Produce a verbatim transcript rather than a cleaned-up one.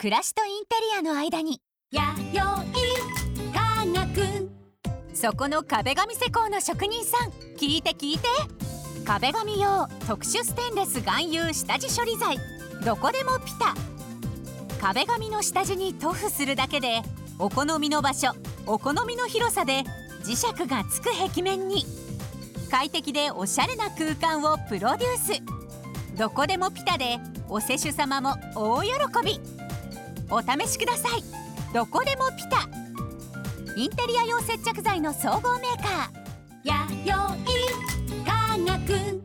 暮らしとインテリアの間にやよい科学。 そこの壁紙施工の職人さん、聞いて聞いて。壁紙用特殊ステンレス含有下地処理剤、どこでもピタ。壁紙の下地に塗布するだけで、お好みの場所、お好みの広さで磁石がつく壁面に。快適でおしゃれな空間をプロデュース。どこでもピタでお施主様も大喜び。お試しください。どこでもピタ。インテリア用接着剤の総合メーカー、 やよい科学。